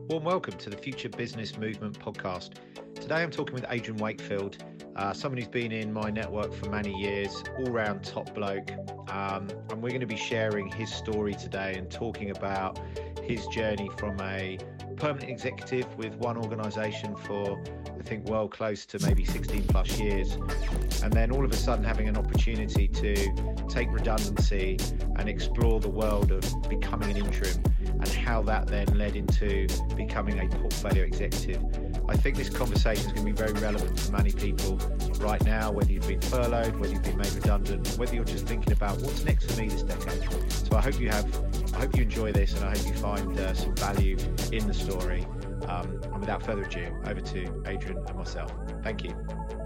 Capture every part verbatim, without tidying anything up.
Warm welcome to the Future Business Movement podcast. Today I'm talking with Adrian Wakefield, uh, someone who's been in my network for many years, all-round top bloke, um, and we're going to be sharing his story today and talking about his journey from a permanent executive with one organisation for, I think, well close to maybe sixteen plus years, and then all of a sudden having an opportunity to take redundancy and explore the world of becoming an interim, and how that then led into becoming a portfolio executive. I think this conversation is going to be very relevant for many people right now, whether you've been furloughed, whether you've been made redundant, whether you're just thinking about what's next for me this decade. So I hope you have, I hope you enjoy this, and I hope you find uh, some value in the story. Um, and without further ado, over to Adrian and myself. Thank you.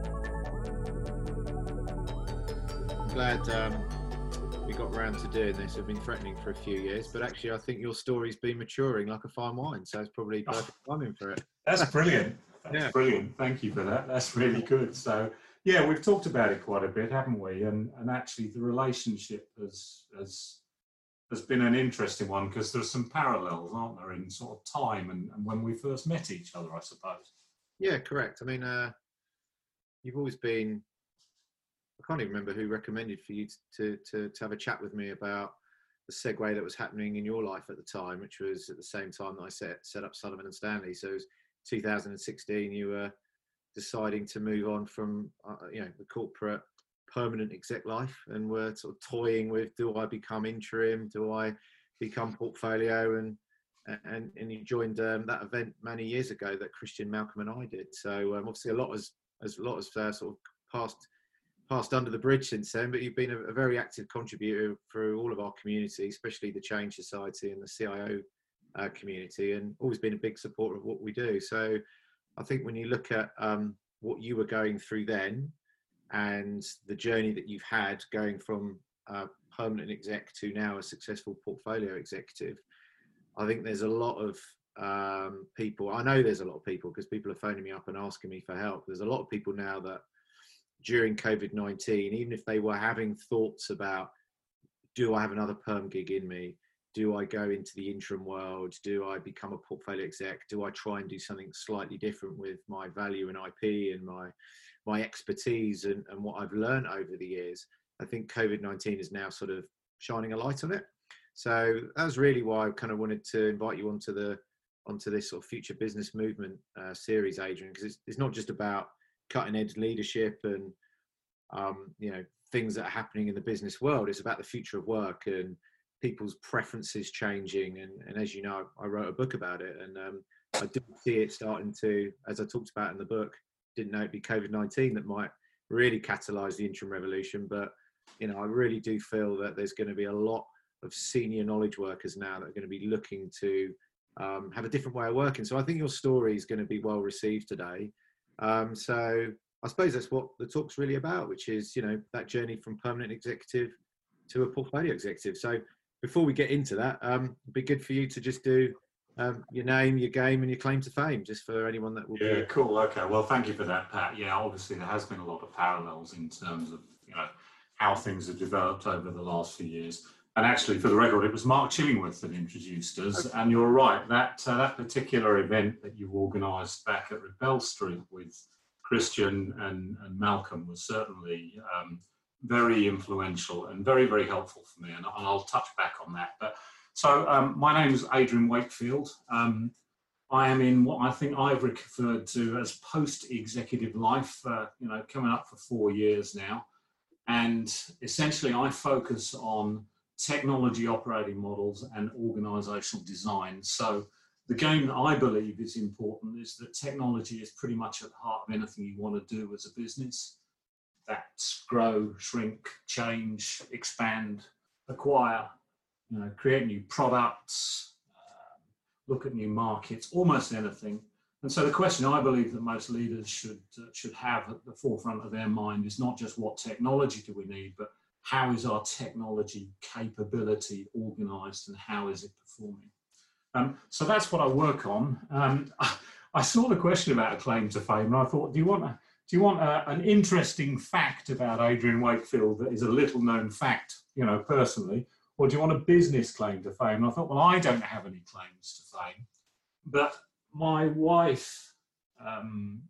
Glad um, we got round to doing this. I've been threatening for a few years, but actually I think your story's been maturing like a fine wine, so it's probably perfect timing for it. That's brilliant. That's Yeah. brilliant. Thank you for that. That's really good. So, yeah, we've talked about it quite a bit, haven't we? And and actually the relationship has has has been an interesting one, because there's some parallels, aren't there, in sort of time and, and when we first met each other, I suppose. Yeah, correct. I mean, uh, you've always been, I can't even remember who recommended for you to, to, to have a chat with me about the segue that was happening in your life at the time, which was at the same time that I set, set up Sullivan and Stanley. So it was two thousand sixteen, you were deciding to move on from, uh, you know, the corporate permanent exec life, and were sort of toying with, do I become interim? Do I become portfolio? And and, and you joined um, that event many years ago that Christian, Malcolm and I did. So um, obviously a lot has, as a lot has uh, sort of passed passed under the bridge since then, but you've been a, a very active contributor through all of our community, especially the Change Society and the C I O uh, community, and always been a big supporter of what we do. So I think when you look at um, what you were going through then, and the journey that you've had going from a permanent exec to now a successful portfolio executive, I think there's a lot of um, people, I know there's a lot of people, because people are phoning me up and asking me for help. There's a lot of people now that during COVID nineteen, even if they were having thoughts about, do I have another perm gig in me? Do I go into the interim world? Do I become a portfolio exec? Do I try and do something slightly different with my value and I P and my my expertise and, and what I've learned over the years? I think COVID nineteen is now sort of shining a light on it. So that was really why I kind of wanted to invite you onto the onto this sort of Future Business Movement uh, series, Adrian, because it's, it's not just about cutting edge leadership and um, you know, things that are happening in the business world. It's about the future of work and people's preferences changing. And, and as you know, I wrote a book about it, and um, I did see it starting to, as I talked about in the book, didn't know it'd be COVID nineteen that might really catalyse the interim revolution. But, you know, I really do feel that there's going to be a lot of senior knowledge workers now that are going to be looking to um, have a different way of working. So I think your story is going to be well received today. Um, so I suppose that's what the talk's really about, which is, you know, that journey from permanent executive to a portfolio executive. So before we get into that, um, it'd be good for you to just do um, your name, your game and your claim to fame, just for anyone that will Yeah, be. cool. Okay. Well, thank you for that, Pat. Yeah, obviously there has been a lot of parallels in terms of, you know, how things have developed over the last few years. And actually, for the record, it was Mark Chillingworth that introduced us. Okay. And you're right, that uh, that particular event that you organised back at Rebel Street with Christian and, and Malcolm was certainly um, very influential and very, very helpful for me. And, and I'll touch back on that. But so um, my name is Adrian Wakefield. Um, I am in what I think I've referred to as post-executive life, uh, you know, coming up for four years now. And essentially I focus on technology operating models and organisational design. So the game that I believe is important is that technology is pretty much at the heart of anything you want to do as a business. That's grow, shrink, change, expand, acquire, you know, create new products, uh, look at new markets, almost anything. And so the question I believe that most leaders should uh, should have at the forefront of their mind is not just what technology do we need, but how is our technology capability organised and how is it performing? Um, so that's what I work on. Um, I, I saw the question about a claim to fame, and I thought, do you want a, do you want a, an interesting fact about Adrian Wakefield that is a little known fact, you know, personally, or do you want a business claim to fame? And I thought, well, I don't have any claims to fame, but my wife um,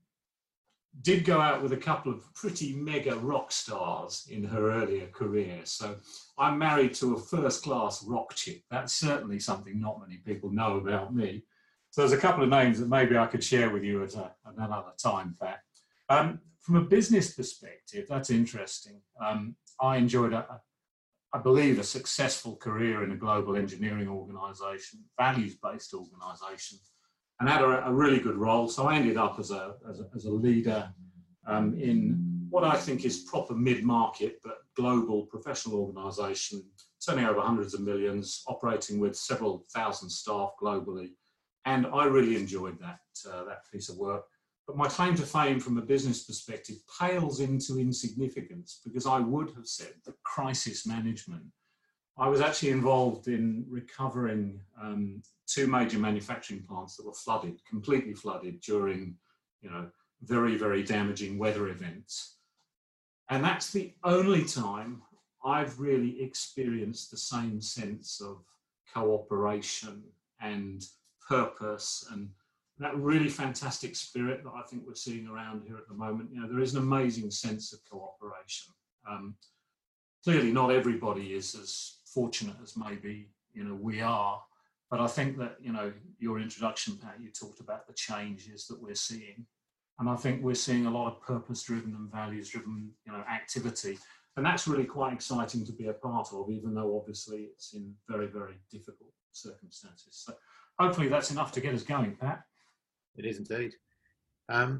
did go out with a couple of pretty mega rock stars in her earlier career. So I'm married to a first-class rock chick. That's certainly something not many people know about me. So there's a couple of names that maybe I could share with you at, a, at another time, Pat. Um, from a business perspective, that's interesting. Um, I enjoyed, a, I believe, a successful career in a global engineering organisation, values-based organisation, and had a, a really good role. So I ended up as a, as a, as a leader um, in what I think is proper mid-market, but global professional organisation, turning over hundreds of millions, operating with several thousand staff globally. And I really enjoyed that, uh, that piece of work. But my claim to fame from a business perspective pales into insignificance, because I would have said that crisis management. I was actually involved in recovering um, two major manufacturing plants that were flooded, completely flooded during, you know, very, very damaging weather events. And that's the only time I've really experienced the same sense of cooperation and purpose and that really fantastic spirit that I think we're seeing around here at the moment. You know, there is an amazing sense of cooperation. Um, clearly, not everybody is as fortunate as maybe, you know, we are. But I think that, you know, your introduction, Pat, you talked about the changes that we're seeing. And I think we're seeing a lot of purpose-driven and values-driven, you know, activity. And that's really quite exciting to be a part of, even though obviously it's in very, very difficult circumstances. So hopefully that's enough to get us going, Pat. It is indeed. Um,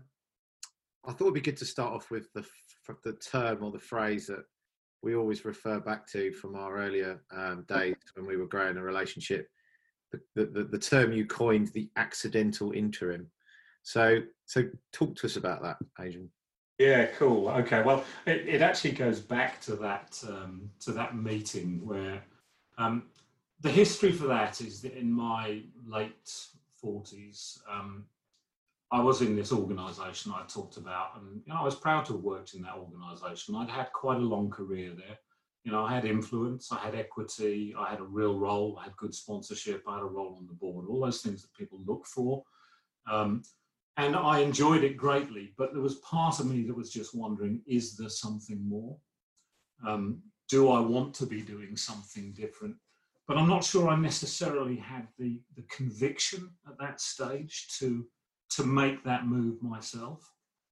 I thought it'd be good to start off with the the term or the phrase that we always refer back to from our earlier um, days when we were growing a relationship. The, the, the term you coined, the accidental interim. So, so talk to us about that, Adrian. Yeah, cool. Okay, well, it, it actually goes back to that um, to that meeting where um, the history for that is that in my late forties, um, I was in this organisation I talked about, and you know, I was proud to have worked in that organisation. I'd had quite a long career there. You know, I had influence, I had equity, I had a real role, I had good sponsorship, I had a role on the board, all those things that people look for. Um, and I enjoyed it greatly, but there was part of me that was just wondering, is there something more? Um, do I want to be doing something different? But I'm not sure I necessarily had the, the conviction at that stage to to make that move myself.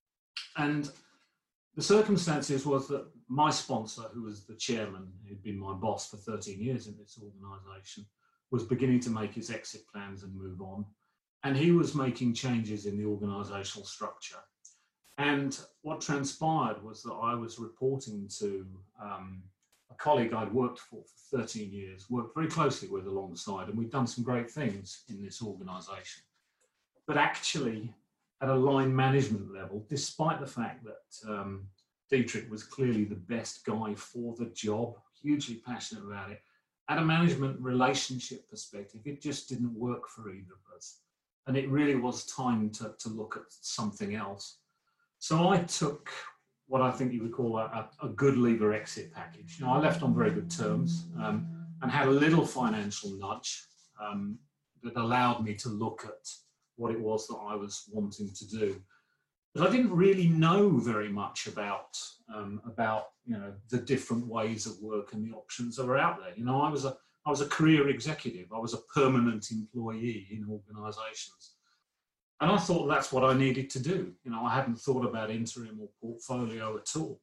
And the circumstances was that my sponsor, who was the chairman, who'd been my boss for thirteen years in this organisation, was beginning to make his exit plans and move on. And he was making changes in the organisational structure. And what transpired was that I was reporting to um, a colleague I'd worked for for thirteen years, worked very closely with alongside, and we'd done some great things in this organisation. But actually, at a line management level, despite the fact that um, Dietrich was clearly the best guy for the job, hugely passionate about it, at a management relationship perspective, it just didn't work for either of us. And it really was time to, to look at something else. So I took what I think you would call a, a good leaver exit package. You know, I left on very good terms um, and had a little financial nudge um, that allowed me to look at what it was that I was wanting to do. But I didn't really know very much about, um, about you know, the different ways of work and the options that were out there. You know, I was a, I was a career executive. I was a permanent employee in organisations. And I thought that's what I needed to do. You know, I hadn't thought about interim or portfolio at all.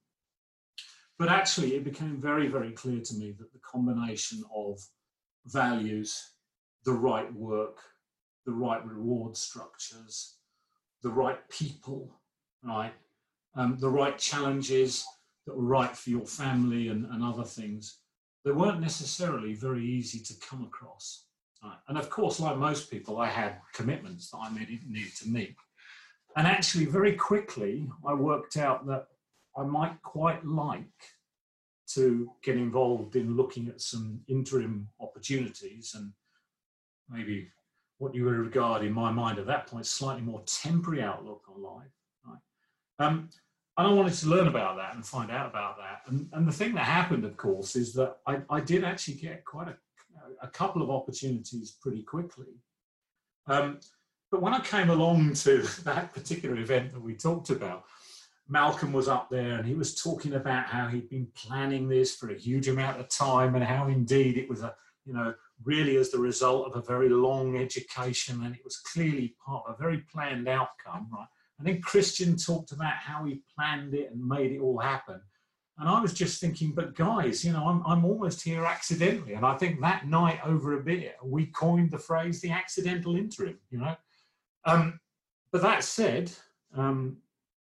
But actually, it became very, very clear to me that the combination of values, the right work, the right reward structures, the right people, right, um, the right challenges that were right for your family and, and other things, they weren't necessarily very easy to come across. Right. And of course, like most people, I had commitments that I needed to meet. And actually, very quickly, I worked out that I might quite like to get involved in looking at some interim opportunities and maybe what you would regard in my mind at that point, slightly more temporary outlook on life. Right? Um, and I wanted to learn about that and find out about that. And, and the thing that happened, of course, is that I, I did actually get quite a, a couple of opportunities pretty quickly. Um, but when I came along to that particular event that we talked about, Malcolm was up there and he was talking about how he'd been planning this for a huge amount of time, and how indeed it was a, you know, really as the result of a very long education, and it was clearly part of a very planned outcome, right? And then Christian talked about how he planned it and made it all happen. And I was just thinking, but guys, you know, I'm, I'm almost here accidentally. And I think that night over a beer, we coined the phrase, the accidental interim, you know. Um, but that said, um,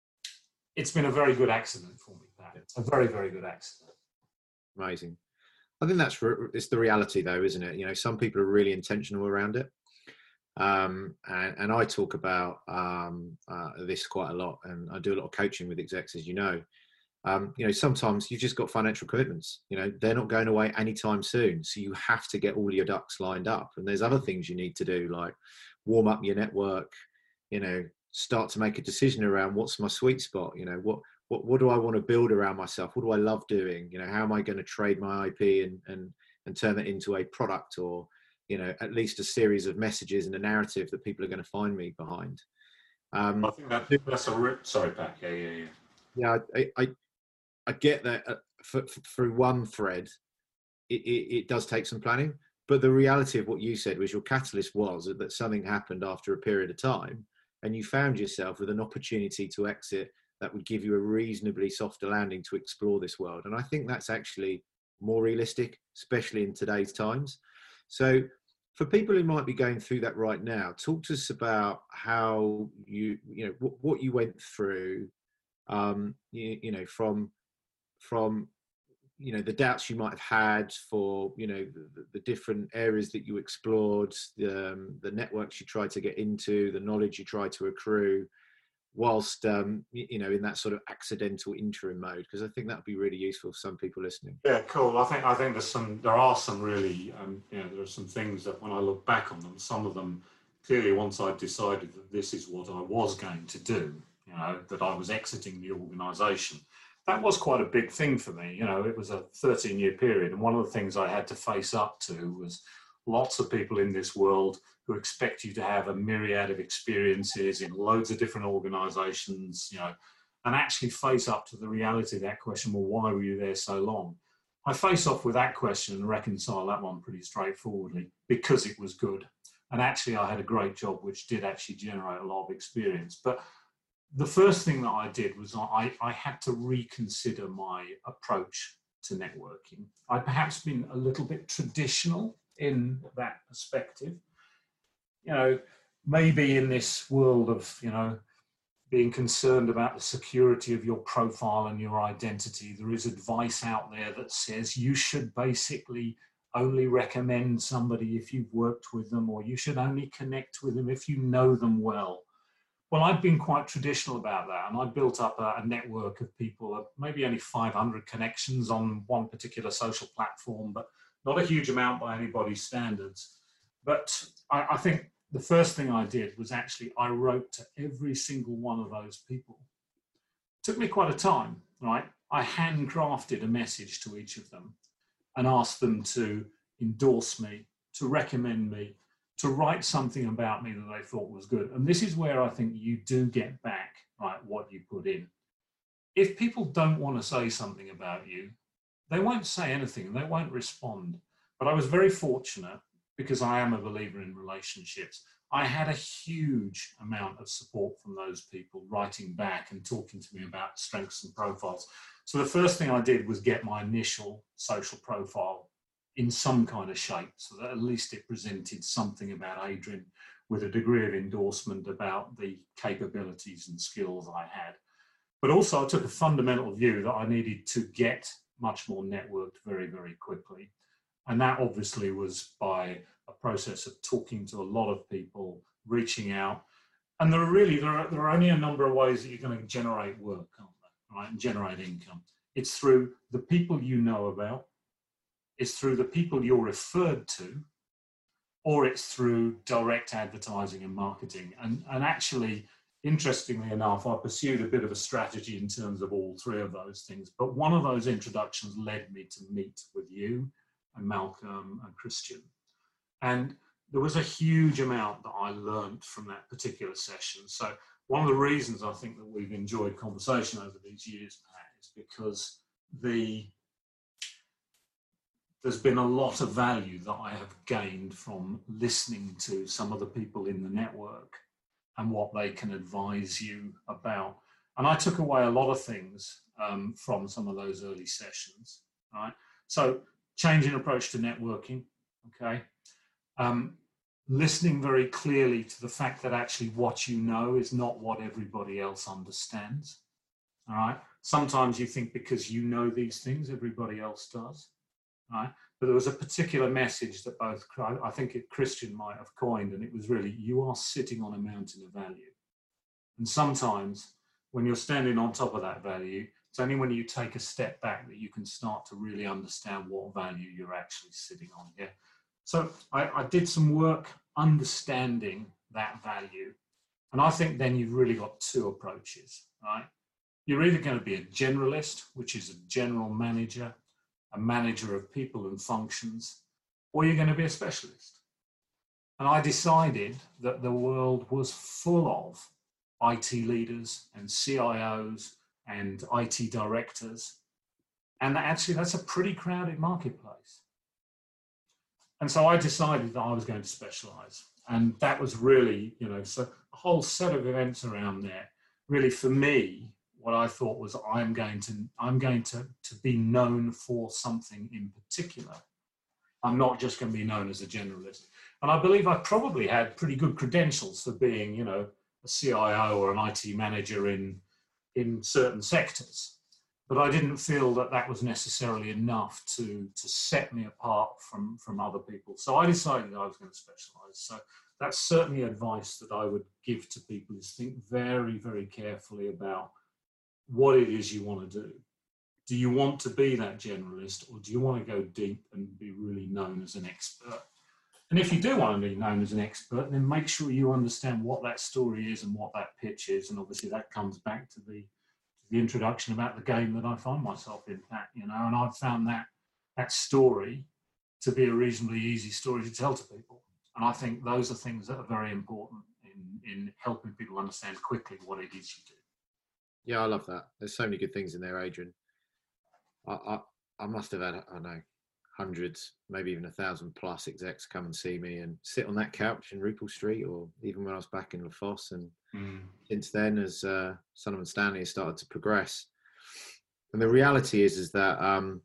it's been a very good accident for me, Pat. It's a very, very good accident. Amazing. I think that's, it's the reality though, isn't it? You know, some people are really intentional around it. Um, and, and I talk about um, uh, this quite a lot, and I do a lot of coaching with execs, as you know. Um, you know, sometimes you've just got financial commitments, you know, they're not going away anytime soon. So you have to get all your ducks lined up. And there's other things you need to do, like warm up your network, you know, start to make a decision around what's my sweet spot, you know, what, what, what do I want to build around myself? What do I love doing? You know, how am I going to trade my I P and, and, and turn it into a product, or, you know, at least a series of messages and a narrative that people are going to find me behind. Um, I think that, that's a rip. Sorry, Pat. Yeah, yeah, yeah. Yeah, I, I, I get that uh, for, for, through one thread, it, it, it does take some planning. But the reality of what you said was your catalyst was that something happened after a period of time, and you found yourself with an opportunity to exit that would give you a reasonably softer landing to explore this world. And I think that's actually more realistic, especially in today's times. So for people who might be going through that right now, talk to us about how you, you know, what, what you went through, um, you, you know, from, from, you know, the doubts you might have had, for, you know, the, the different areas that you explored, the, um, the networks you tried to get into, the knowledge you tried to accrue, whilst, um, you know, in that sort of accidental interim mode, because I think that would be really useful for some people listening. Yeah, cool. I think I think there's some, there are some really, um, you know, there are some things that when I look back on them, some of them clearly, once I decided that this is what I was going to do, you know, that I was exiting the organisation, that was quite a big thing for me. You know, it was a thirteen year period, and one of the things I had to face up to was lots of people in this world who expect you to have a myriad of experiences in loads of different organisations, you know, and actually face up to the reality of that question, well, why were you there so long? I face off with that question and reconcile that one pretty straightforwardly, because it was good. And actually I had a great job, which did actually generate a lot of experience. But the first thing that I did was I, I had to reconsider my approach to networking. I'd perhaps been a little bit traditional in that perspective. You know, maybe in this world of, you know, being concerned about the security of your profile and your identity, there is advice out there that says you should basically only recommend somebody if you've worked with them, or you should only connect with them if you know them well. Well, I've been quite traditional about that, and I built up a, a network of people, of maybe only five hundred connections on one particular social platform, but not a huge amount by anybody's standards. But I, I think the first thing I did was actually I wrote to every single one of those people. It took me quite a time, right? I handcrafted a message to each of them and asked them to endorse me, to recommend me, to write something about me that they thought was good. And this is where I think you do get back, right, what you put in. If people don't want to say something about you, they won't say anything and they won't respond. But I was very fortunate, because I am a believer in relationships. I had a huge amount of support from those people writing back and talking to me about strengths and profiles. So the first thing I did was get my initial social profile in some kind of shape, so that at least it presented something about Adrian with a degree of endorsement about the capabilities and skills I had. But also I took a fundamental view that I needed to get much more networked very, very quickly. And that obviously was by a process of talking to a lot of people, reaching out. And there are really, there are, there are only a number of ways that you're going to generate work, aren't there, right, and generate income. It's through the people you know about, it's through the people you're referred to, or it's through direct advertising and marketing. And, and actually, interestingly enough, I pursued a bit of a strategy in terms of all three of those things. But one of those introductions led me to meet with you and Malcolm and Christian. And there was a huge amount that I learned from that particular session. So one of the reasons I think that we've enjoyed conversation over these years, Pat, is because the there's been a lot of value that I have gained from listening to some of the people in the network and what they can advise you about. And I took away a lot of things um, from some of those early sessions, right? So changing approach to networking, okay? Um, listening very clearly to the fact that actually what you know is not what everybody else understands, all right? Sometimes you think because you know these things, everybody else does, right? But there was a particular message that both, I think it, Christian might have coined, and it was really, you are sitting on a mountain of value. And sometimes when you're standing on top of that value, it's only when you take a step back that you can start to really understand what value you're actually sitting on here. So I, I did some work understanding that value. And I think then you've really got two approaches, right? You're either going to be a generalist, which is a general manager, a manager of people and functions, or you're going to be a specialist. And I decided that the world was full of I T leaders and C I Os and I T directors, and that actually that's a pretty crowded marketplace. And so I decided that I was going to specialize. And that was really, you know, so a whole set of events around there. Really, for me, what I thought was I'm going to, I'm going to, to be known for something in particular. I'm not just going to be known as a generalist. And I believe I probably had pretty good credentials for being, you know, a C I O or an I T manager in, in certain sectors. But I didn't feel that that was necessarily enough to, to set me apart from, from other people. So I decided I was going to specialize. So that's certainly advice that I would give to people, is think very, very carefully about what it is you want to do. Do you want to be that generalist, or do you want to go deep and be really known as an expert? And if you do want to be known as an expert, then make sure you understand what that story is and what that pitch is. And obviously that comes back to the the introduction about the game that I find myself in, Pat, you know, and I've found that that story to be a reasonably easy story to tell to people. And I think those are things that are very important in, in helping people understand quickly what it is you do. Yeah, I love that. There's so many good things in there, Adrian. I, I, I must have had, I don't know, hundreds, maybe even a thousand plus execs come and see me and sit on that couch in Rupel Street, or even when I was back in La Fosse. And mm. since then, as uh, Sullivan Stanley has started to progress. And the reality is, is that um,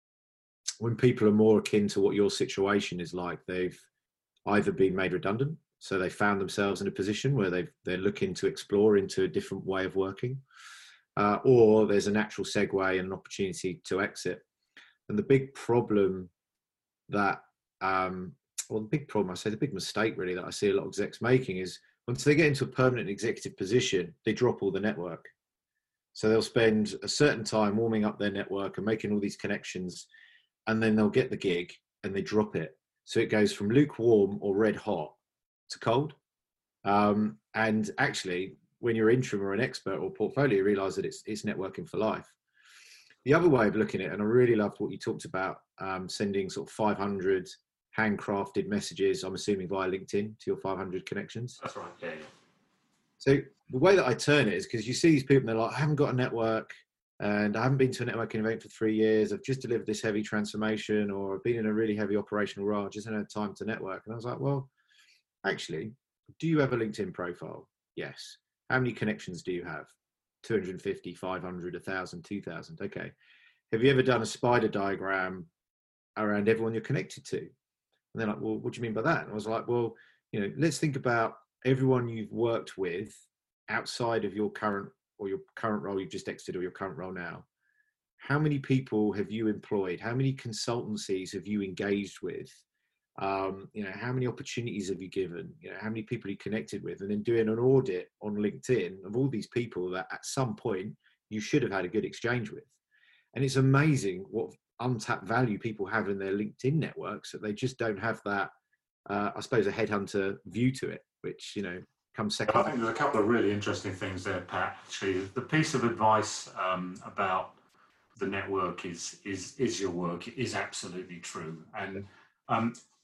when people are more akin to what your situation is like, they've either been made redundant, so they found themselves in a position where they've, they're looking to explore into a different way of working, uh, or there's a natural segue and an opportunity to exit. And the big problem that, um, well, the big problem, I say the big mistake really that I see a lot of execs making is once they get into a permanent executive position, they drop all the network. So they'll spend a certain time warming up their network and making all these connections, and then they'll get the gig and they drop it. So it goes from lukewarm or red hot to cold. Um, and actually, when you're interim or an expert or portfolio, you realize that it's, it's networking for life. The other way of looking at it, and I really loved what you talked about, um, sending sort of five hundred handcrafted messages, I'm assuming via LinkedIn, to your five hundred connections. That's right, yeah, yeah. So the way that I turn it is because you see these people and they're like, I haven't got a network and I haven't been to a networking event for three years. I've just delivered this heavy transformation, or I've been in a really heavy operational role. I just haven't had time to network. And I was like, well, actually, do you have a LinkedIn profile? Yes. How many connections do you have? two hundred fifty, five hundred, one thousand, two thousand. Okay. Have you ever done a spider diagram around everyone you're connected to? And they're like, well, what do you mean by that? And I was like, well, you know, let's think about everyone you've worked with outside of your current or your current role you've just exited, or your current role now. How many people have you employed? How many consultancies have you engaged with? Um, you know, how many opportunities have you given? You know, how many people are you connected with? And then doing an audit on LinkedIn of all these people that at some point you should have had a good exchange with. And it's amazing what untapped value people have in their LinkedIn networks, that they just don't have that, uh, I suppose, a headhunter view to it, which, you know, comes second. I think there's a couple of really interesting things there, Pat. Actually, the piece of advice um, about the network is, is, is your work is absolutely true. And um,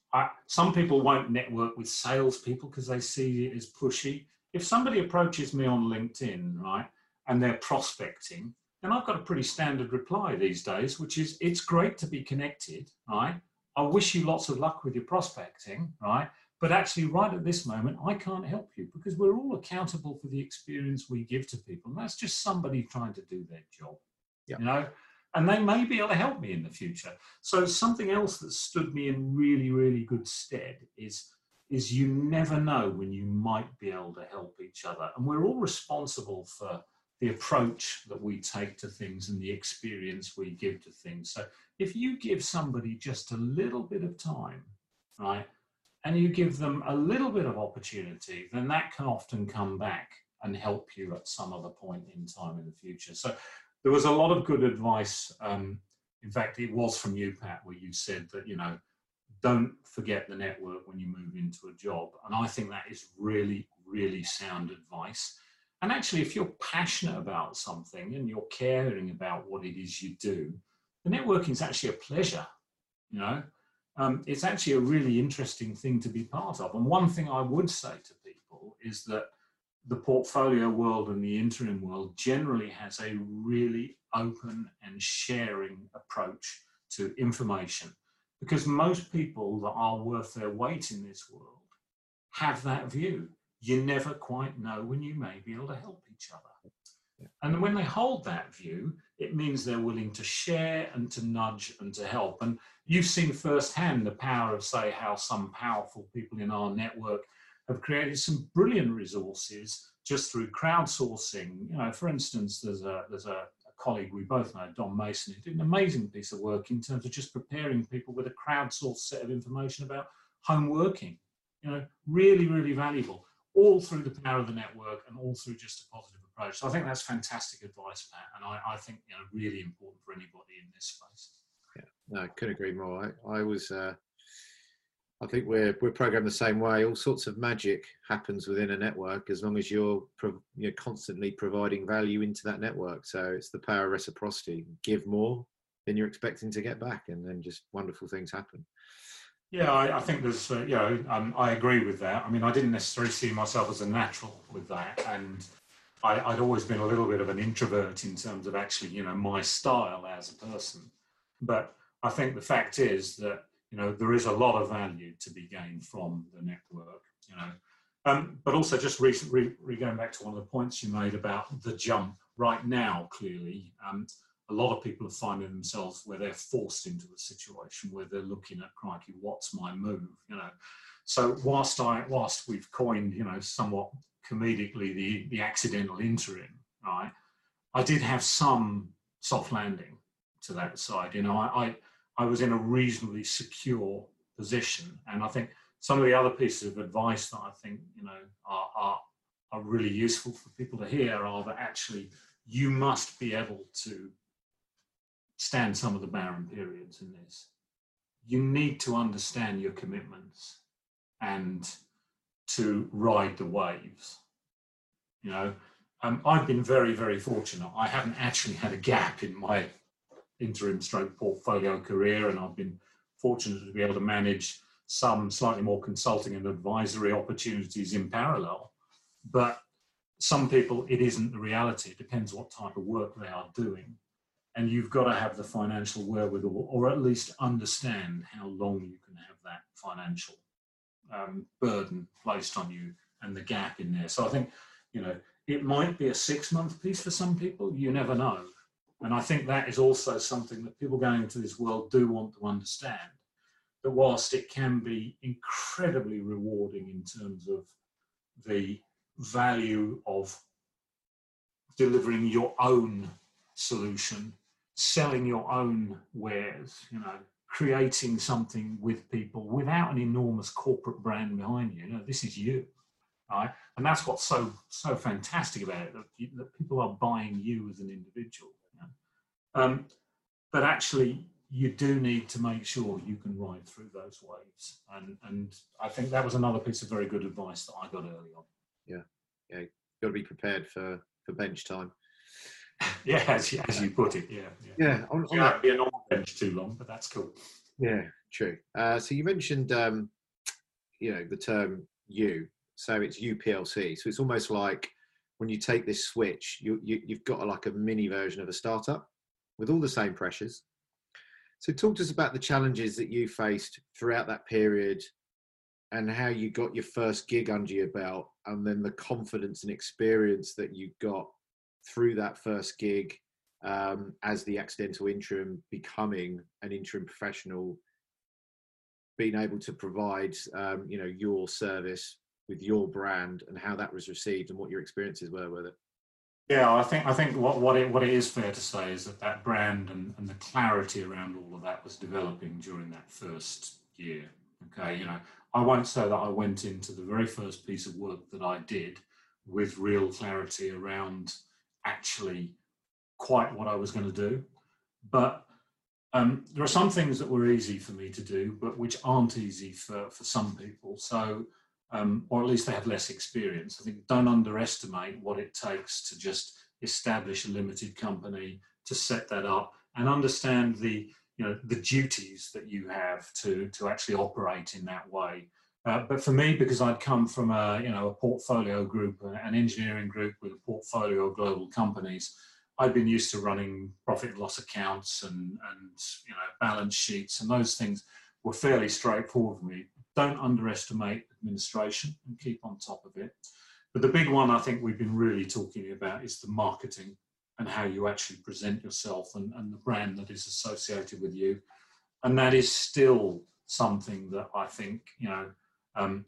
I, some people won't network with salespeople because they see it as pushy. If somebody approaches me on LinkedIn, right, and they're prospecting, then I've got a pretty standard reply these days, which is, it's great to be connected, right? I wish you lots of luck with your prospecting, right? But actually, right at this moment, I can't help you because we're all accountable for the experience we give to people. And that's just somebody trying to do their job, yeah. you know? And they may be able to help me in the future. So something else that stood me in really, really good stead is, is you never know when you might be able to help each other. And we're all responsible for the approach that we take to things and the experience we give to things. So if you give somebody just a little bit of time, right, and you give them a little bit of opportunity, then that can often come back and help you at some other point in time in the future. So there was a lot of good advice. Um, in fact, it was from you, Pat, where you said that, you know, don't forget the network when you move into a job. And I think that is really, really sound advice. And actually, if you're passionate about something and you're caring about what it is you do, the networking is actually a pleasure, you know. Um, it's actually a really interesting thing to be part of. And one thing I would say to people is that the portfolio world and the interim world generally has a really open and sharing approach to information, because most people that are worth their weight in this world have that view. You never quite know when you may be able to help each other. Yeah. And when they hold that view, it means they're willing to share and to nudge and to help. And you've seen firsthand the power of, say, how some powerful people in our network have created some brilliant resources just through crowdsourcing. You know, for instance, there's a there's a, a colleague we both know, Don Mason, who did an amazing piece of work in terms of just preparing people with a crowdsourced set of information about home working. You know, really, really valuable, all through the power of the network and all through just a positive approach. So I think that's fantastic advice, Pat, and I, I think, you know, really important for anybody in this space. Yeah, no, I couldn't agree more. I, I was, uh, I think we're we're programmed the same way. All sorts of magic happens within a network as long as you're pro- you're constantly providing value into that network. So it's the power of reciprocity. Give more than you're expecting to get back, and then just wonderful things happen. Yeah, I, I think there's, uh, you know, um, I agree with that. I mean, I didn't necessarily see myself as a natural with that, and I, I'd always been a little bit of an introvert in terms of actually, you know, my style as a person. But I think the fact is that, you know, there is a lot of value to be gained from the network, you know. Um, but also just recently, re- going back to one of the points you made about the jump right now, clearly, um, a lot of people are finding themselves where they're forced into a situation where they're looking at, crikey, what's my move, you know. So whilst I, whilst we've coined, you know, somewhat comedically the, the accidental interim, right, I did have some soft landing to that side. You know, I, I, I was in a reasonably secure position. And I think some of the other pieces of advice that I think, you know, are, are, are really useful for people to hear are that actually you must be able to stand some of the barren periods in this. You need to understand your commitments and to ride the waves. You know, um, I've been very, very fortunate. I haven't actually had a gap in my interim stroke portfolio career, and I've been fortunate to be able to manage some slightly more consulting and advisory opportunities in parallel. But some people, it isn't the reality. It depends what type of work they are doing. And you've got to have the financial wherewithal, or at least understand how long you can have that financial um, burden placed on you and the gap in there. So I think, you know, it might be a six-month piece for some people. You never know. And I think that is also something that people going into this world do want to understand, that whilst it can be incredibly rewarding in terms of the value of delivering your own solution, selling your own wares, you know, creating something with people without an enormous corporate brand behind you. You know, this is you, right? And that's what's so so fantastic about it, that, you, that people are buying you as an individual. You know? um, but actually, you do need to make sure you can ride through those waves. And and I think that was another piece of very good advice that I got early on. Yeah, yeah, you've got to be prepared for for bench time. Yeah, as you, as you put it, yeah. Yeah, yeah on, on you that, won't be a normal bench too long, but that's cool. Yeah, true. Uh, so you mentioned, um, you know, the term "you," so it's U P L C. So it's almost like when you take this switch, you, you you've got a, like a mini version of a startup with all the same pressures. So talk to us about the challenges that you faced throughout that period, and how you got your first gig under your belt, and then the confidence and experience that you got through that first gig, um, as the accidental interim, becoming an interim professional, being able to provide, um, you know, your service with your brand, and how that was received and what your experiences were with it. Yeah, I think I think what what it what it is fair to say is that that brand and, and the clarity around all of that was developing during that first year. Okay, you know, I won't say that I went into the very first piece of work that I did with real clarity around actually quite what I was going to do, but um, there are some things that were easy for me to do, but which aren't easy for for some people. So um, or at least they have less experience. I think don't underestimate what it takes to just establish a limited company, to set that up, and understand the you know the duties that you have to to actually operate in that way. Uh, but for me, because I'd come from a you know a portfolio group, an engineering group with a portfolio of global companies, I'd been used to running profit and loss accounts and and you know balance sheets, and those things were fairly straightforward for me. Don't underestimate administration and keep on top of it. But the big one I think we've been really talking about is the marketing and how you actually present yourself, and, and the brand that is associated with you. And that is still something that I think, you know, um,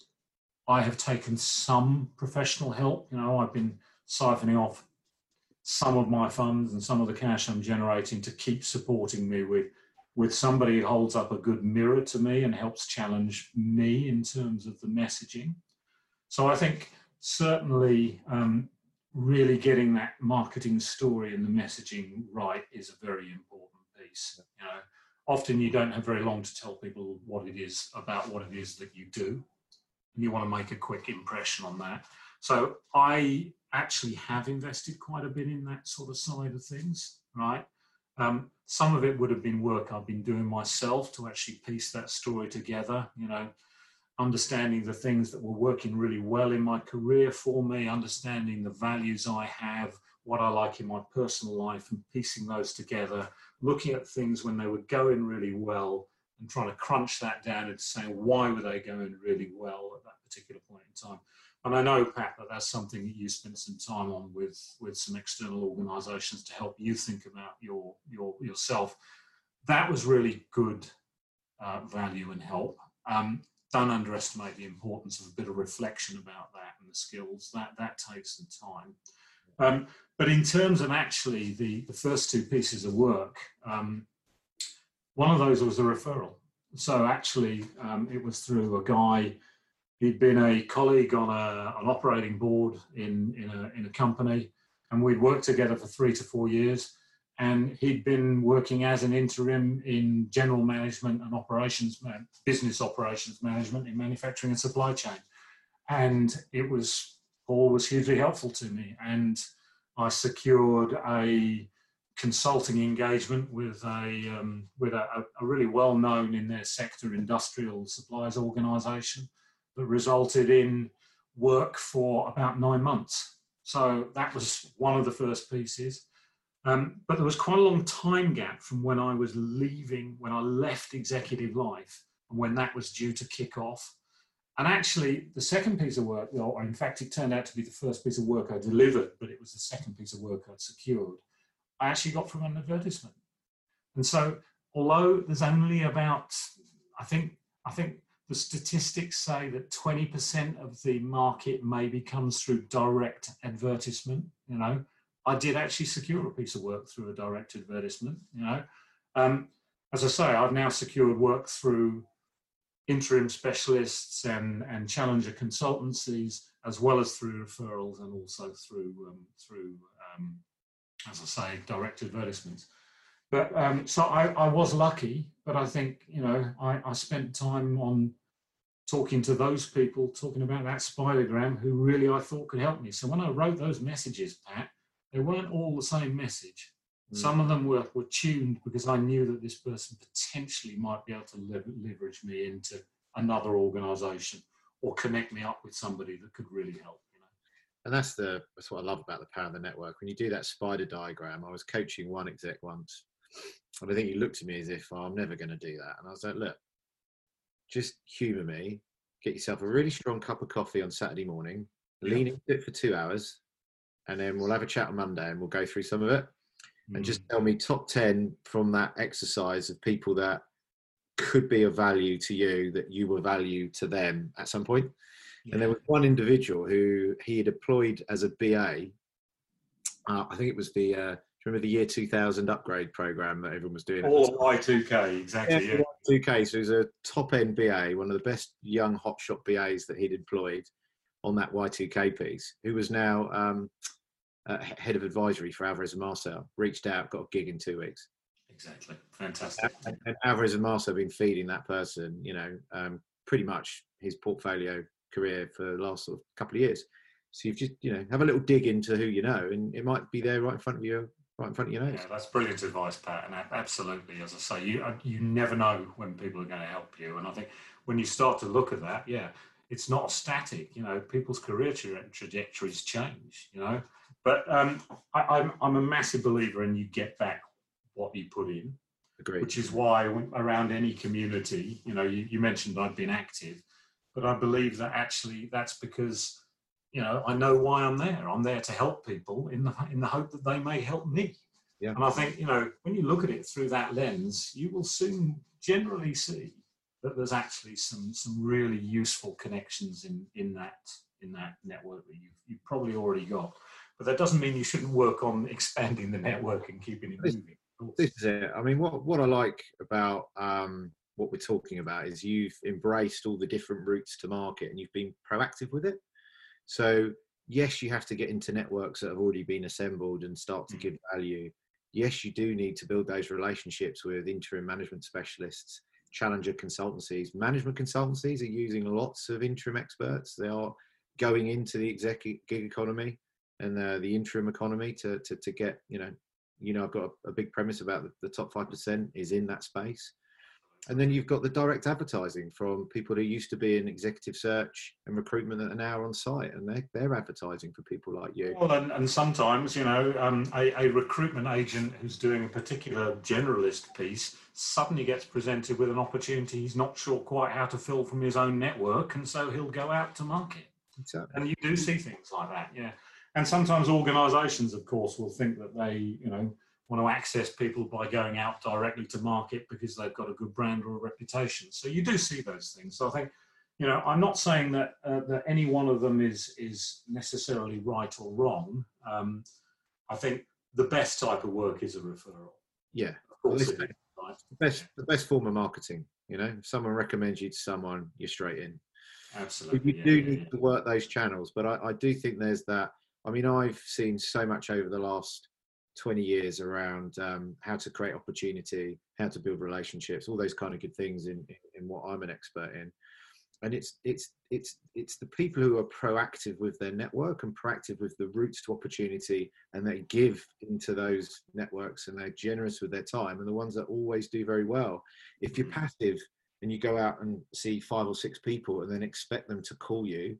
I have taken some professional help. You know, I've been siphoning off some of my funds and some of the cash I'm generating to keep supporting me with with somebody who holds up a good mirror to me and helps challenge me in terms of the messaging. So I think certainly um, really getting that marketing story and the messaging right is a very important piece. You know, often you don't have very long to tell people what it is about what it is that you do. You want to make a quick impression on that. So I actually have invested quite a bit in that sort of side of things, right? Um, some of it would have been work I've been doing myself to actually piece that story together, you know, understanding the things that were working really well in my career for me, understanding the values I have, what I like in my personal life, and piecing those together, looking at things when they were going really well and trying to crunch that down into saying, why were they going really well at that particular point in time? And I know, Pat, that that's something that you spent some time on with, with some external organisations to help you think about your, your yourself. That was really good uh, value and help. Um, don't underestimate the importance of a bit of reflection about that and the skills. That, that takes some time. Um, but in terms of actually the, the first two pieces of work, um, one of those was a referral. So actually, um, it was through a guy. He'd been a colleague on a, an operating board in, in, a, in a company, and we'd worked together for three to four years. And he'd been working as an interim in general management and operations, man, business operations management in manufacturing and supply chain. And it was, Paul was hugely helpful to me. And I secured a consulting engagement with a, um, with a, a really well-known in their sector industrial suppliers organisation that resulted in work for about nine months. So that was one of the first pieces. Um, but there was quite a long time gap from when I was leaving, when I left executive life, and when that was due to kick off. And actually, the second piece of work, well, in fact, it turned out to be the first piece of work I delivered, but it was the second piece of work I'd secured, I actually got from an advertisement. And so, although there's only about, I think, I think the statistics say that twenty percent of the market maybe comes through direct advertisement, you know, I did actually secure a piece of work through a direct advertisement, you know. Um, as I say, I've now secured work through interim specialists and, and challenger consultancies, as well as through referrals and also through, um, through um, as I say, direct advertisements. But um, so I, I was lucky, but I think, you know, I, I spent time on talking to those people, talking about that spidergram, who really I thought could help me. So when I wrote those messages, Pat, they weren't all the same message. Some of them were, were tuned because I knew that this person potentially might be able to lever- leverage me into another organisation or connect me up with somebody that could really help. You know? And that's the that's what I love about the power of the network. When you do that spider diagram, I was coaching one exec once, and I think he looked at me as if, oh, I'm never going to do that. And I was like, look, just humour me, get yourself a really strong cup of coffee on Saturday morning, Yeah. lean into it for two hours, and then we'll have a chat on Monday and we'll go through some of it. Mm. And just tell me top ten from that exercise of people that could be of value to you, that you were value to them at some point. Yeah. And there was one individual who he had deployed as a B A. Uh, I think it was the, uh, remember the year two thousand upgrade program that everyone was doing? All Y two K, exactly. Yeah, yeah. Y two K. So he was a top end B A, one of the best young hotshot B As that he'd employed on that Y two K piece, who was now um, uh, head of advisory for Alvarez and Marcel. Reached out, got a gig in two weeks. Exactly, fantastic. And, and Alvarez and Marcel have been feeding that person, you know, um, pretty much his portfolio career for the last sort of couple of years. So you've just, you know, have a little dig into who you know, and it might be there right in front of you, right in front of your nose. Yeah, that's brilliant advice, Pat. And absolutely, as I say, you you never know when people are going to help you. And I think when you start to look at that, yeah, it's not static. You know, people's career tra- trajectories change. You know, but um, I, I'm I'm a massive believer in you get back what you put in. Agreed. Which is why around any community, you know, you, you mentioned I've been active, but I believe that actually that's because, you know, I know why I'm there. I'm there to help people in the in the hope that they may help me. Yeah. And I think, you know, when you look at it through that lens, you will soon generally see that there's actually some some really useful connections in in that in that network that you've you've probably already got. But that doesn't mean you shouldn't work on expanding the network and keeping it moving. This is it. I mean, what what I like about um, what we're talking about is you've embraced all the different routes to market and you've been proactive with it. So yes, you have to get into networks that have already been assembled and start to give value. Yes, you do need to build those relationships with interim management specialists, challenger consultancies. Management consultancies are using lots of interim experts. They are going into the executive gig economy and uh, the interim economy to, to to get, you know, you know, I've got a, a big premise about the, the top five percent is in that space. And then you've got the direct advertising from people who used to be in executive search and recruitment that are now on site, and they're, they're advertising for people like you. Well, and, and sometimes, you know, um, a, a recruitment agent who's doing a particular generalist piece suddenly gets presented with an opportunity he's not sure quite how to fill from his own network, and so he'll go out to market. Exactly. And you do see things like that, yeah. And sometimes organisations, of course, will think that they, you know, want to access people by going out directly to market because they've got a good brand or a reputation. So you do see those things. So I think, you know, I'm not saying that uh, that any one of them is is necessarily right or wrong. Um, I think the best type of work is a referral. Yeah, of course. Well, it is, right? the best the best form of marketing. You know, if someone recommends you to someone, you're straight in. Absolutely. But you yeah, do yeah, need yeah. to work those channels. But I, I do think there's that. I mean, I've seen so much over the last twenty years around um, how to create opportunity, how to build relationships, all those kind of good things in, in what I'm an expert in. And it's it's it's it's the people who are proactive with their network and proactive with the routes to opportunity, and they give into those networks and they're generous with their time, and the ones that always do very well. If you're passive and you go out and see five or six people and then expect them to call you,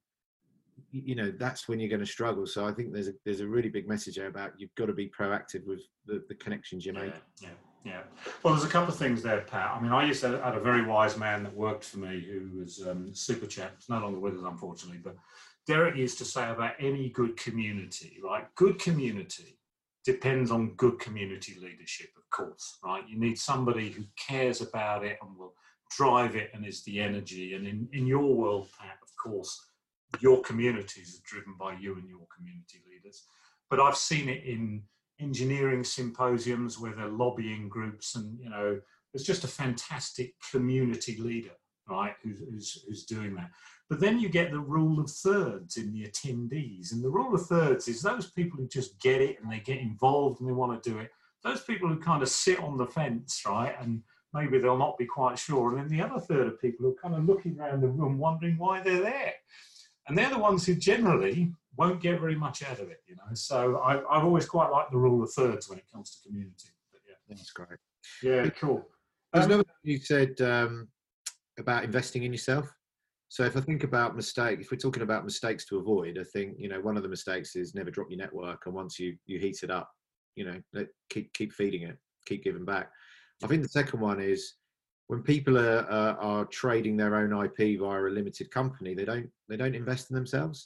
you know, that's when you're going to struggle. So I think there's a there's a really big message there about you've got to be proactive with the, the connections you make. Yeah, yeah, yeah. Well, there's a couple of things there, Pat. I mean, I used to have a very wise man that worked for me who was um, super chap. He's no longer with us, unfortunately. But Derek used to say about any good community, right? Good community depends on good community leadership, of course, right? You need somebody who cares about it and will drive it and is the energy. And in, in your world, Pat, of course, your communities are driven by you and your community leaders. But I've seen it in engineering symposiums where they're lobbying groups, and, you know, there's just a fantastic community leader, right, who's, who's, who's doing that. But then you get the rule of thirds in the attendees. And the rule of thirds is those people who just get it and they get involved and they want to do it. Those people who kind of sit on the fence, right, and maybe they'll not be quite sure. And then the other third of people who are kind of looking around the room wondering why they're there. And they're the ones who generally won't get very much out of it, you know. So I, I've always quite liked the rule of thirds when it comes to community. But yeah, that's great. Yeah, cool. There's Um, another thing you said um, about investing in yourself. So if I think about mistake, if we're talking about mistakes to avoid, I think, you know, one of the mistakes is never drop your network. And once you, you heat it up, you know, let, keep, keep feeding it, keep giving back. I think the second one is when people are, are, are trading their own I P via a limited company, they don't, they don't invest in themselves.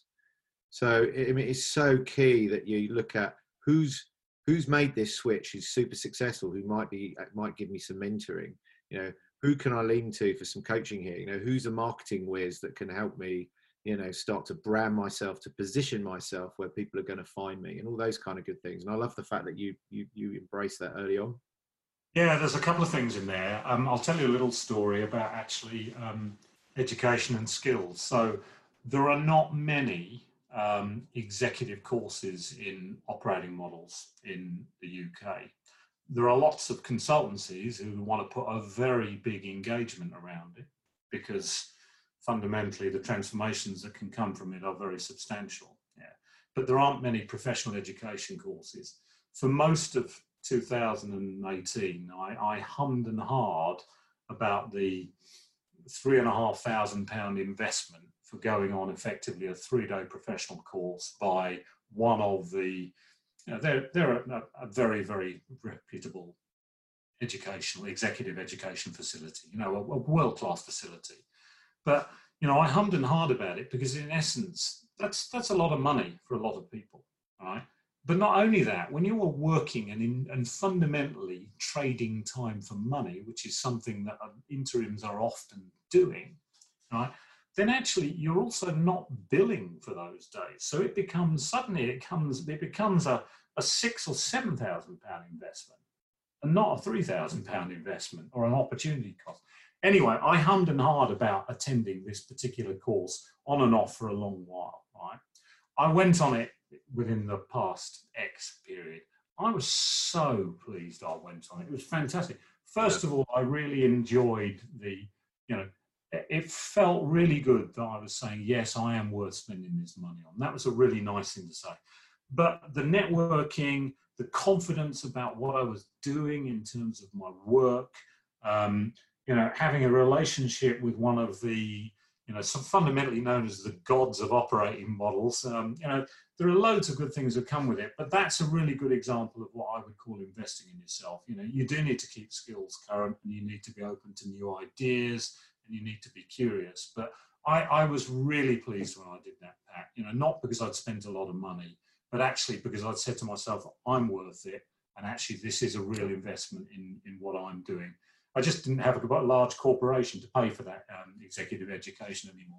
So I mean, it's so key that you look at who's, who's made this switch, who's super successful, who might be, might give me some mentoring, you know, who can I lean to for some coaching here? You know, who's a marketing whiz that can help me, you know, start to brand myself, to position myself where people are going to find me, and all those kind of good things. And I love the fact that you you you embrace that early on. Yeah, there's a couple of things in there. Um, I'll tell you a little story about actually um, education and skills. So there are not many um, executive courses in operating models in the U K. There are lots of consultancies who want to put a very big engagement around it because fundamentally the transformations that can come from it are very substantial. Yeah. But there aren't many professional education courses. For most of two thousand eighteen, I, I hummed and hawed about the three and a half thousand pound investment for going on effectively a three-day professional course by one of the You know, they're they're a, a very, very reputable educational, executive education facility, you know, a, a world-class facility. But, you know, I hummed and hawed about it because in essence, that's that's a lot of money for a lot of people, right? But not only that, when you are working and, in, and fundamentally trading time for money, which is something that interims are often doing, right? Then actually you're also not billing for those days. So it becomes, suddenly it comes, it becomes a, a six or seven thousand pound investment and not a three thousand pound investment or an opportunity cost. Anyway, I hummed and hawed about attending this particular course on and off for a long while, right? I went on it within the past X period. I was so pleased I went on it. It was fantastic. First of all, I really enjoyed the, you know, it felt really good that I was saying, yes, I am worth spending this money on. That was a really nice thing to say. But the networking, the confidence about what I was doing in terms of my work, um, you know, having a relationship with one of the, you know, some fundamentally known as the gods of operating models, um, you know, there are loads of good things that come with it, but that's a really good example of what I would call investing in yourself. You know, you do need to keep skills current and you need to be open to new ideas, and you need to be curious. But I, I was really pleased when I did that, Pat, you know, not because I'd spent a lot of money, but actually because I'd said to myself, I'm worth it. And actually this is a real investment in, in what I'm doing. I just didn't have a large corporation to pay for that um, executive education anymore.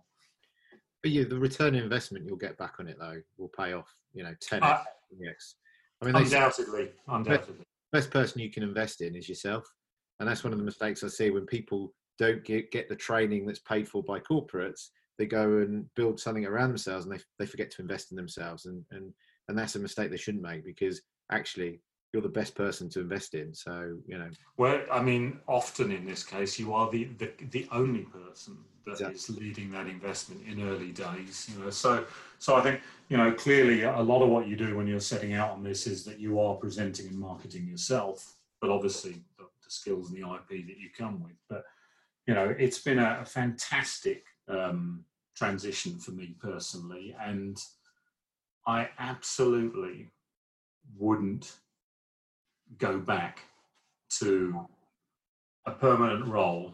But you, the return on investment you'll get back on it though will pay off, you know, ten Uh, x. I mean, undoubtedly, undoubtedly. The best person you can invest in is yourself. And that's one of the mistakes I see when people don't get, get the training that's paid for by corporates. They go and build something around themselves and they, they forget to invest in themselves. And, and, and that's a mistake they shouldn't make because actually you're the best person to invest in. So, you know. Well, I mean, often in this case, you are the, the, the only person that Exactly. is leading that investment in early days, you know. So, so I think, you know, clearly a lot of what you do when you're setting out on this is that you are presenting and marketing yourself, but obviously the, the skills and the I P that you come with. But, you know, it's been a, a fantastic um, transition for me personally, and I absolutely wouldn't go back to a permanent role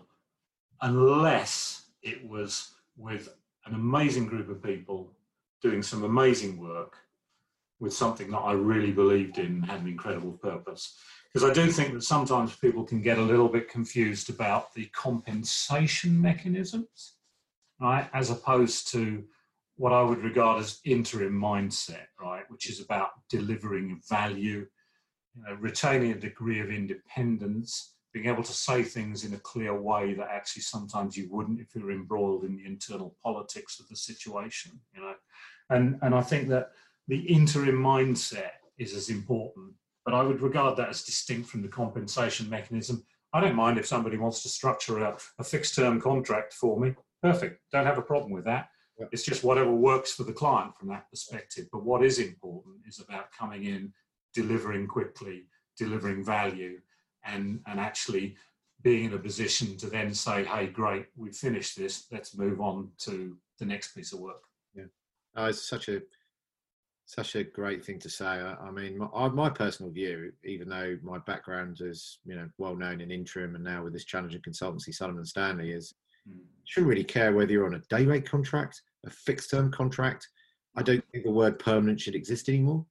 unless it was with an amazing group of people doing some amazing work with something that I really believed in and had an incredible purpose. Because I do think that sometimes people can get a little bit confused about the compensation mechanisms, right, as opposed to what I would regard as interim mindset, right, which is about delivering value, you know, retaining a degree of independence, being able to say things in a clear way that actually sometimes you wouldn't if you were embroiled in the internal politics of the situation, you know. And, and I think that the interim mindset is as important, but I would regard that as distinct from the compensation mechanism. I don't mind if somebody wants to structure a, a fixed term contract for me. Perfect. Don't have a problem with that. Yeah. It's just whatever works for the client from that perspective. But what is important is about coming in, delivering quickly, delivering value, and, and actually being in a position to then say, hey, great, we've finished this, let's move on to the next piece of work. Yeah. Oh, it's such a such a great thing to say. I, I mean, my, my personal view, even though my background is, you know, well known in interim and now with this challenging consultancy, Sullivan Stanley, is mm. you shouldn't really care whether you're on a day rate contract, a fixed term contract. I don't think the word permanent should exist anymore.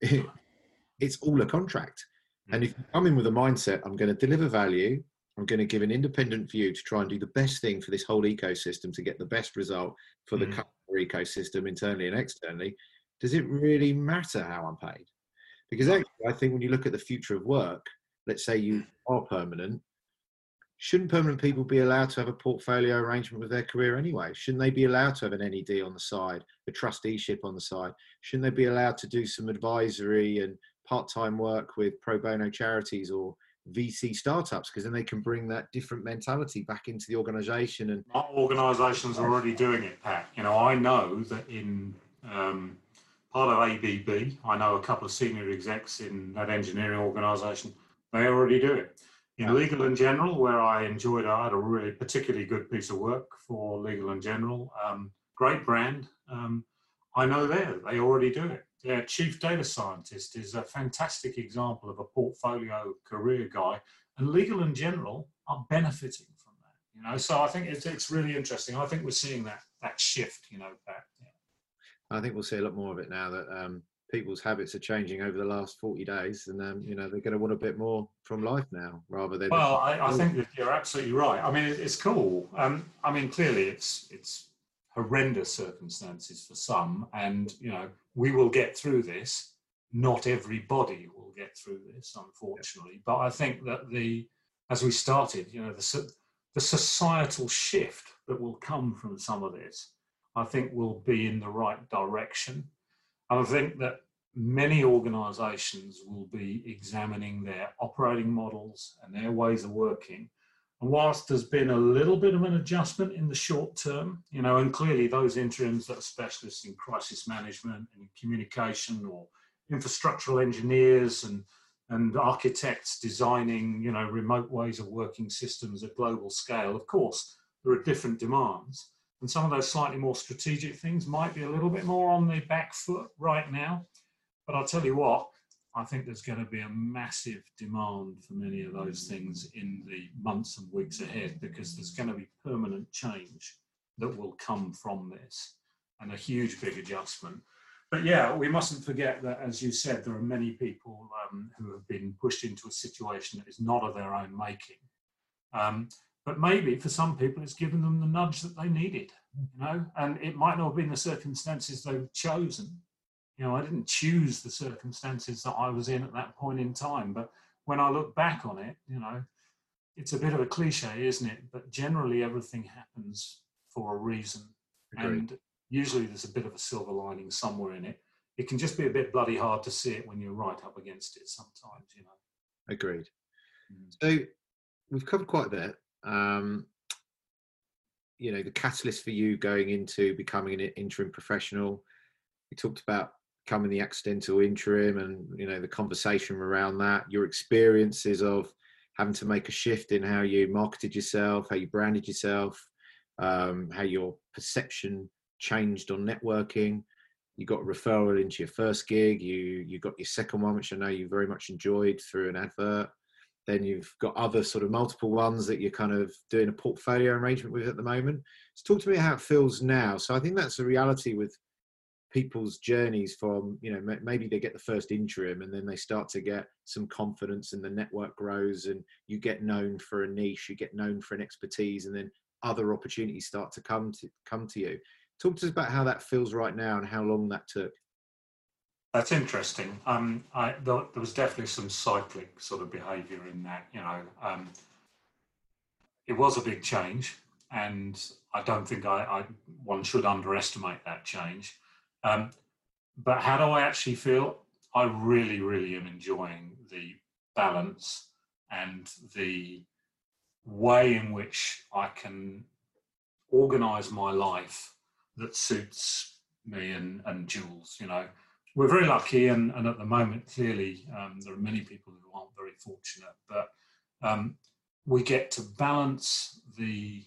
It's all a contract. Mm. And if you come in with a mindset, I'm going to deliver value, I'm going to give an independent view to try and do the best thing for this whole ecosystem to get the best result for the mm. customer ecosystem internally and externally, does it really matter how I'm paid? Because actually, I think when you look at the future of work, let's say you are permanent, shouldn't permanent people be allowed to have a portfolio arrangement with their career anyway? Shouldn't they be allowed to have an N E D on the side, a trusteeship on the side? Shouldn't they be allowed to do some advisory and part-time work with pro bono charities or V C startups? Because then they can bring that different mentality back into the organisation. And our organisations are already doing it, Pat. You know, I know that in um, part of A B B, I know a couple of senior execs in that engineering organisation, they already do it. In yeah. Legal and General, where I enjoyed, I had a really particularly good piece of work for Legal and General, um, great brand. Um, I know there, they already do it. Their chief data scientist is a fantastic example of a portfolio career guy, and Legal and General are benefiting from that. You know, so I think it's it's really interesting. I think we're seeing that that shift. You know, back. Yeah. I think we'll see a lot more of it now that um, people's habits are changing over the last forty days, and um, you know, they're going to want a bit more from life now rather than. Well, I, I think that you're absolutely right. I mean, it, it's cool. Um, I mean, clearly, it's it's horrendous circumstances for some, and you know, we will get through this. Not everybody will get through this, unfortunately. But I think that the, as we started, you know, the the societal shift that will come from some of this, I think, will be in the right direction. And I think that many organisations will be examining their operating models and their ways of working. And whilst there's been a little bit of an adjustment in the short term, you know, and clearly those interims that are specialists in crisis management and communication, or infrastructural engineers and, and architects designing, you know, remote ways of working systems at global scale, of course, there are different demands. And some of those slightly more strategic things might be a little bit more on the back foot right now. But I'll tell you what, I think there's going to be a massive demand for many of those things in the months and weeks ahead, because there's going to be permanent change that will come from this, and a huge big adjustment. But yeah, we mustn't forget that, as you said, there are many people um, who have been pushed into a situation that is not of their own making. Um, but maybe for some people, it's given them the nudge that they needed, you know, and it might not have been the circumstances they've chosen. You know, I didn't choose the circumstances that I was in at that point in time. But when I look back on it, you know, it's a bit of a cliche, isn't it? But generally everything happens for a reason. Agreed. And usually there's a bit of a silver lining somewhere in it. It can just be a bit bloody hard to see it when you're right up against it sometimes, you know. Agreed. Mm. So we've covered quite a bit. Um, you know, the catalyst for you going into becoming an interim professional. We talked about becoming the accidental interim and, you know, the conversation around that, your experiences of having to make a shift in how you marketed yourself, how you branded yourself, um, how your perception changed on networking. You got a referral into your first gig, you you got your second one, which I know you very much enjoyed, through an advert. Then you've got other sort of multiple ones that you're kind of doing a portfolio arrangement with at the moment. So talk to me how it feels now. So I think that's a reality with people's journeys from, you know, maybe they get the first interim and then they start to get some confidence and the network grows and you get known for a niche, you get known for an expertise, and then other opportunities start to come to come to you. Talk to us about how that feels right now and how long that took. That's interesting. Um, I, there, there was definitely some cyclic sort of behaviour in that, you know. Um, it was a big change, and I don't think I, I one should underestimate that change. Um, but how do I actually feel? I really, really am enjoying the balance and the way in which I can organise my life that suits me and, and Jules. You know, we're very lucky, and, and at the moment, clearly, um, there are many people who aren't very fortunate, but um, we get to balance the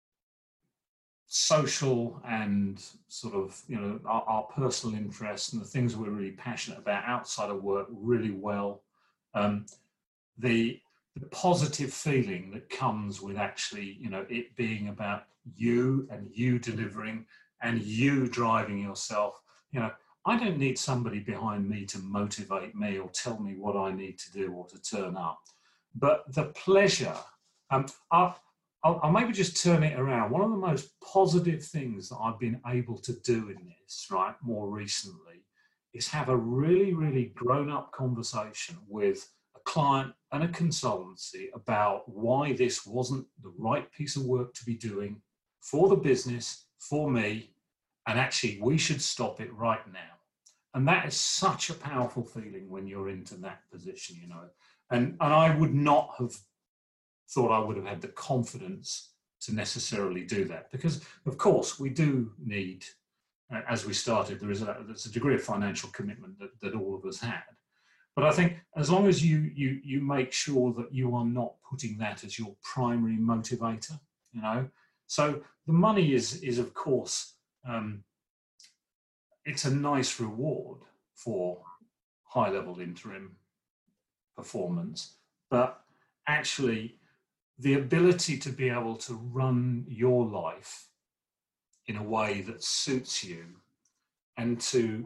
social and sort of, you know, our, our personal interests and the things we're really passionate about outside of work really well. Um, the, the positive feeling that comes with actually, you know, it being about you and you delivering and you driving yourself. You know, I don't need somebody behind me to motivate me or tell me what I need to do or to turn up. But the pleasure, um, I'll, I'll, I'll maybe just turn it around. One of the most positive things that I've been able to do in this, right, more recently, is have a really, really grown-up conversation with a client and a consultancy about why this wasn't the right piece of work to be doing for the business, for me, and actually we should stop it right now. And that is such a powerful feeling when you're into that position, you know. And, and I would not have thought I would have had the confidence to necessarily do that, because of course we do need, uh, as we started, there is a, there's a degree of financial commitment that, that all of us had. But I think as long as you, you, you make sure that you are not putting that as your primary motivator, you know. So the money is, is of course, um, it's a nice reward for high-level interim performance, but actually the ability to be able to run your life in a way that suits you and to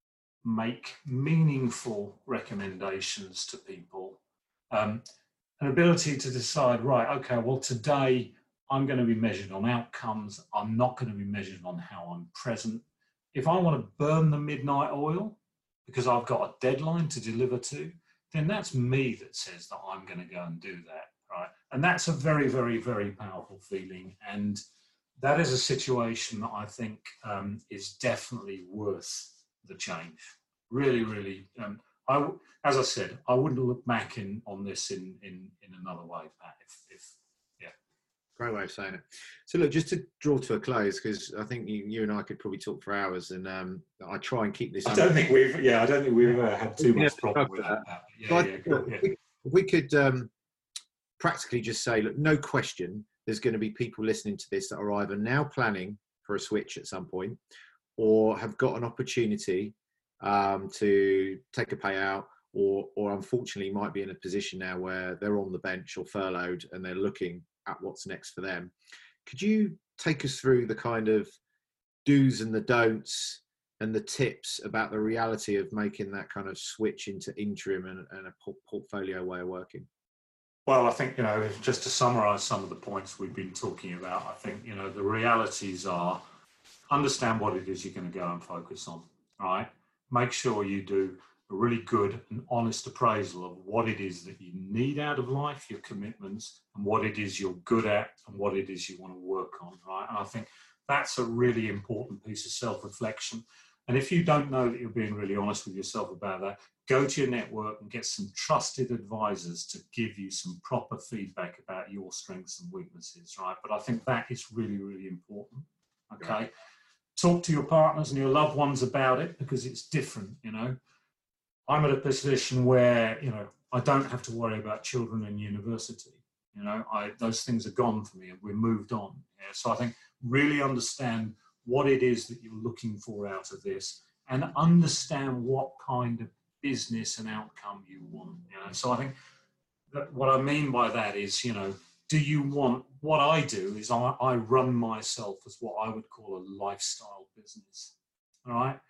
make meaningful recommendations to people, um, an ability to decide, right, okay, well, today I'm going to be measured on outcomes. I'm not going to be measured on how I'm present. If I want to burn the midnight oil because I've got a deadline to deliver to, then that's me that says that I'm going to go and do that, right? And that's a very, very, very powerful feeling. And that is a situation that I think um, is definitely worth the change. Really, really. Um, I, as I said, I wouldn't look back in on this in in, in another way, Pat. If, if yeah. Great way of saying it. So look, just to draw to a close, because I think you, you and I could probably talk for hours, and um, I try and keep this. I don't think we've, yeah, I don't think we've ever had too much problem with that. that. Yeah, but yeah, look, yeah. If we, if we could um, practically just say, look, no question, there's going to be people listening to this that are either now planning for a switch at some point, or have got an opportunity um, to take a payout, or, or unfortunately might be in a position now where they're on the bench or furloughed and they're looking at what's next for them. Could you take us through the kind of do's and the don'ts and the tips about the reality of making that kind of switch into interim and, and a portfolio way of working? Well, I think, you know, just to summarize some of the points we've been talking about, I think, you know, the realities are understand what it is you're going to go and focus on, right? Make sure you do a really good and honest appraisal of what it is that you need out of life, your commitments, and what it is you're good at and what it is you want to work on, right? And I think that's a really important piece of self-reflection. And if you don't know that you're being really honest with yourself about that, go to your network and get some trusted advisors to give you some proper feedback about your strengths and weaknesses, right? But I think that is really, really important, okay? Yeah. Talk to your partners and your loved ones about it, because it's different, you know. I'm at a position where, you know, I don't have to worry about children in university. You know, I, those things are gone for me and we're moved on. Yeah? So I think really understand what it is that you're looking for out of this, and understand what kind of business and outcome you want. You know, so I think that what I mean by that is, you know, do you want, what I do is I, I run myself as what I would call a lifestyle business. All right.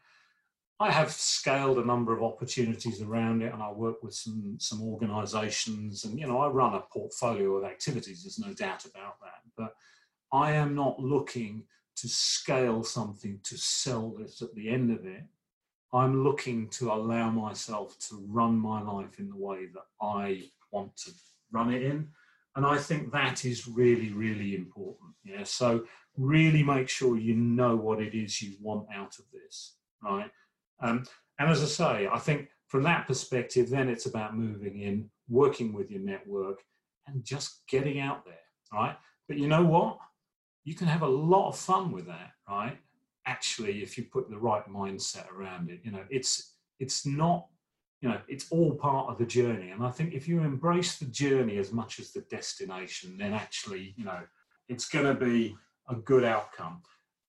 I have scaled a number of opportunities around it, and I work with some, some organizations, and, you know, I run a portfolio of activities. There's no doubt about that, but I am not looking to scale something to sell this at the end of it. I'm looking to allow myself to run my life in the way that I want to run it in. And I think that is really, really important. Yeah. So really make sure you know what it is you want out of this, right? Um, and as I say, I think from that perspective, then it's about moving in, working with your network, and just getting out there, right? But you know what? You can have a lot of fun with that, right? actually, if you put the right mindset around it, you know, it's it's not, you know, it's all part of the journey. And I think if you embrace the journey as much as the destination, then actually, you know, it's going to be a good outcome.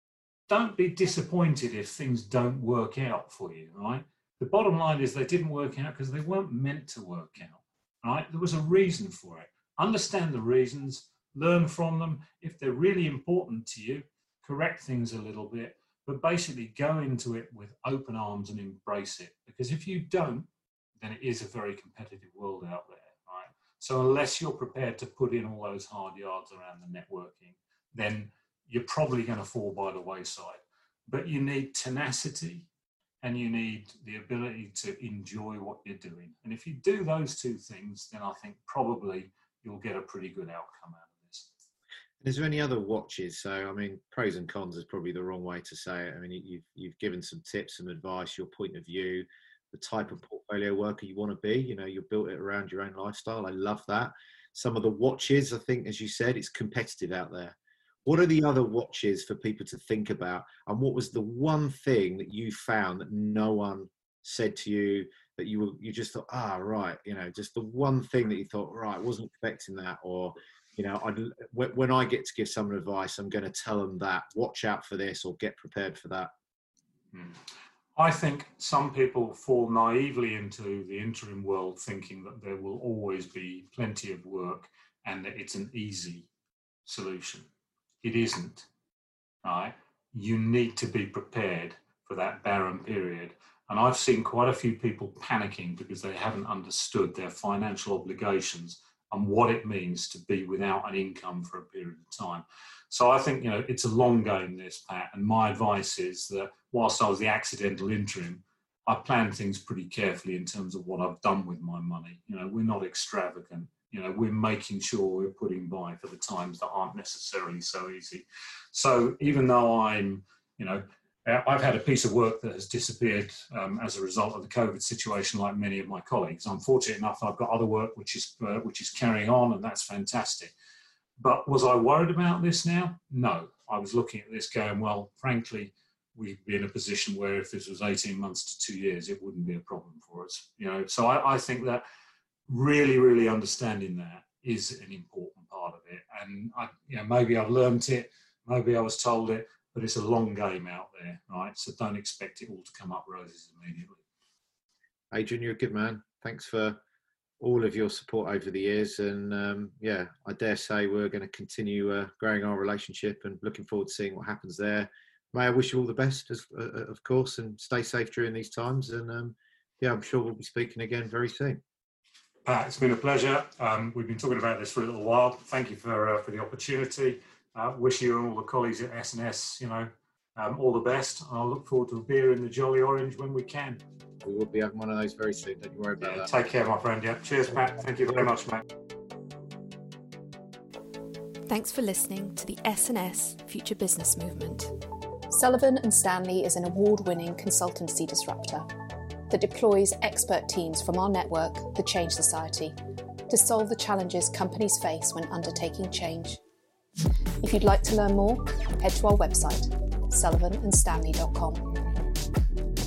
Don't be disappointed if things don't work out for you, right? The bottom line is they didn't work out because they weren't meant to work out, right? There was a reason for it. Understand the reasons, learn from them. If they're really important to you, correct things a little bit, but basically go into it with open arms and embrace it. Because if you don't, then it is a very competitive world out there, right? So unless you're prepared to put in all those hard yards around the networking, then you're probably going to fall by the wayside. But you need tenacity and you need the ability to enjoy what you're doing. And if you do those two things, then I think probably you'll get a pretty good outcome out of this. Is there any other watches? So, I mean, pros and cons is probably the wrong way to say it. I mean, you've, you've given some tips, some advice, your point of view, the type of portfolio worker you want to be. You know, you built it around your own lifestyle. I love that. Some of the watches, I think, as you said, it's competitive out there. What are the other watches for people to think about? And what was the one thing that you found that no one said to you that you were, you just thought, ah, right, you know, just the one thing that you thought, right, wasn't expecting that, or, you know, I'd, when I get to give someone advice, I'm going to tell them that, watch out for this or get prepared for that. Hmm. I think some people fall naively into the interim world thinking that there will always be plenty of work and that it's an easy solution. It isn't, right? You need to be prepared for that barren period. And I've seen quite a few people panicking because they haven't understood their financial obligations and what it means to be without an income for a period of time. So I think, you know, it's a long game, this, Pat, and my advice is that whilst I was the accidental interim, I planned things pretty carefully in terms of what I've done with my money. You know, we're not extravagant. You know, we're making sure we're putting by for the times that aren't necessarily so easy. So even though I'm, you know, I've had a piece of work that has disappeared um, as a result of the COVID situation, like many of my colleagues. I'm fortunate enough I've got other work which is uh, which is carrying on, and that's fantastic. But was I worried about this now? No. I was looking at this going, well, frankly, we'd be in a position where if this was eighteen months to two years, it wouldn't be a problem for us. You know, so I, I think that really, really understanding that is an important part of it. And I, you know, maybe I've learned it, maybe I was told it, but it's a long game out there, right? So don't expect it all to come up roses immediately. Adrian, you're a good man. Thanks for all of your support over the years. And um, yeah, I dare say we're going to continue uh, growing our relationship and looking forward to seeing what happens there. May I wish you all the best, as, uh, of course, and stay safe during these times. And um, yeah, I'm sure we'll be speaking again very soon. Pat, it's been a pleasure. Um, we've been talking about this for a little while. Thank you for uh, for the opportunity. Uh, wish you and all the colleagues at S and S, you know, um, all the best. I'll look forward to a beer in the Jolly Orange when we can. We will be having one of those very soon. Don't you worry about yeah, that. Take care, my friend. Yeah. Cheers, Pat. Thank you very much, mate. Thanks for listening to the S and S Future Business Movement. Sullivan and Stanley is an award-winning consultancy disruptor that deploys expert teams from our network, the Change Society, to solve the challenges companies face when undertaking change. If you'd like to learn more, head to our website, sullivan and stanley dot com.